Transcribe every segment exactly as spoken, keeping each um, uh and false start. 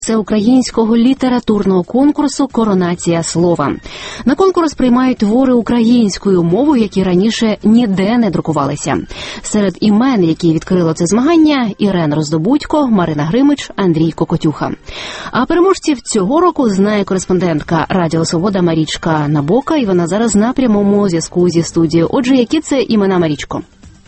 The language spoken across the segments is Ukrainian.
всеукраїнського літературного конкурсу «Коронація слова». На конкурс приймають твори українською мовою, які раніше ніде не друкувалися. Серед імен, які відкрило це змагання – Ірена Роздобудько, Марина Гримич, Андрій Кокотюха. А переможців цього року знає кореспондентка Радіо Свобода Марічка Набока, і вона зараз на прямому зв'язку зі студією. Отже, які це імена, Марічко?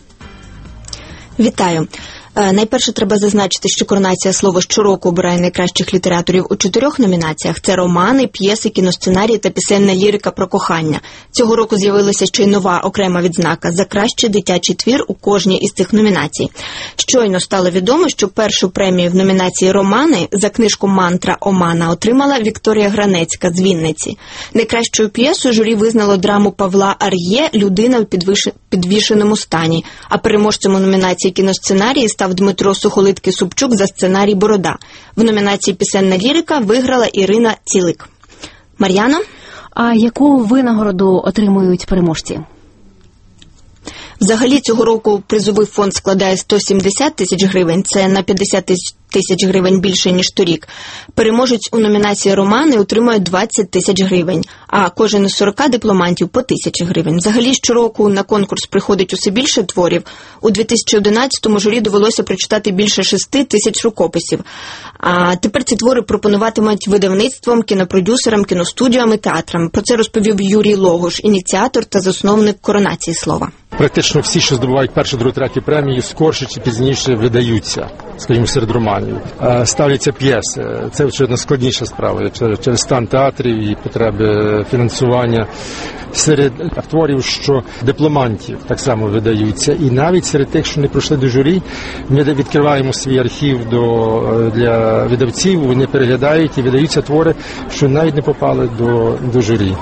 Вітаю. Найперше треба зазначити, що «Коронація слова» щороку обирає найкращих літераторів у чотирьох номінаціях. Це романи, п'єси, кіносценарії та пісенна лірика про кохання. Цього року з'явилася ще й нова окрема відзнака за кращий дитячий твір у кожній із цих номінацій. Щойно стало відомо, що першу премію в номінації «Романи» за книжку «Мантра Омана» отримала Вікторія Гранецька з Вінниці. Найкращою п'єсою журі визнало драму Павла Ар'є «Людина в підвішеному стані», а переможцем у номінації «Кіносценарії» став Дмитро Сухолиткий-Супчук за сценарій «Борода». В номінації «Пісенна лірика» виграла Ірина Цілик. Мар'яно? А яку винагороду отримують переможці? Взагалі цього року призовий фонд складає сто сімдесят тисяч гривень, це на п'ятдесят тисяч гривень більше, ніж торік. Переможець у номінації «Романи» отримує двадцять тисяч гривень, а кожен із сорока дипломантів – по тисячі гривень. Взагалі щороку на конкурс приходить усе більше творів. У дві тисячі одинадцятому журі довелося прочитати більше шести тисяч рукописів. А тепер ці твори пропонуватимуть видавництвам, кінопродюсерам, кіностудіям і театрам. Про це розповів Юрій Логош, ініціатор та засновник «Коронації слова». Практично всі, що здобувають першу, другу, третю премію, скорше чи пізніше видаються, скажімо, серед романів. Ставляться п'єси. Це, очевидно, складніша справа через стан театрів і потреби фінансування. Серед творів, що дипломантів так само видаються. І навіть серед тих, що не пройшли до журі, ми відкриваємо свій архів до, для видавців, вони переглядають і видаються твори, що навіть не попали до, до журі.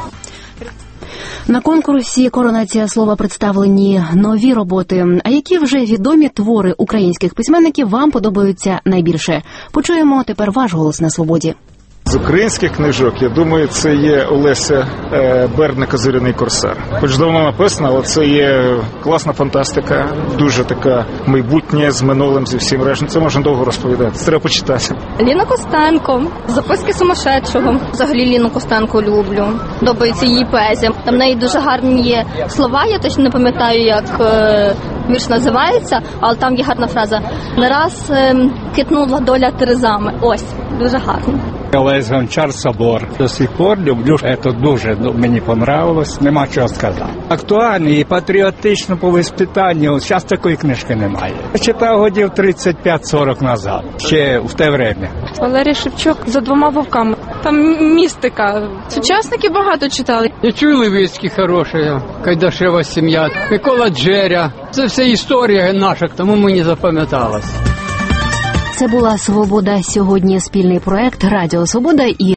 На конкурсі «Коронація слова» представлені нові роботи. А які вже відомі твори українських письменників вам подобаються найбільше? Почуємо тепер ваш голос на свободі. З українських книжок, я думаю, це є Олеся Бердника «Зоряний корсар». Хоч давно написано, але це є класна фантастика, дуже така майбутнє з минулим, зі всім решта. Це можна довго розповідати, це треба почитати. Ліна Костенко, «Записки сумасшедшого». Взагалі Ліну Костенко люблю, подобається її поезія. Там в неї дуже гарні є слова, я точно не пам'ятаю, як е, вірш називається, але там є гарна фраза. «Не раз е, хитнула доля терезами». Ось, дуже гарно. Олесь Гончар «Собор». До сих пор люблю, це дуже мені понравилось, нема чого сказати. Актуально і патріотично по воспитанню, зараз такої книжки немає. Я читав годів тридцять п'ять сорок назад, ще в те время. Валерій Шевчук «За двома вовками». Там містика. Сучасники багато читали. Я чую Левицький хороший, Кайдашева сім'я, Микола Джеря. Це все історія наша, тому мені запам'яталось. Це була «Свобода» сьогодні, спільний проект «Радіо Свобода» і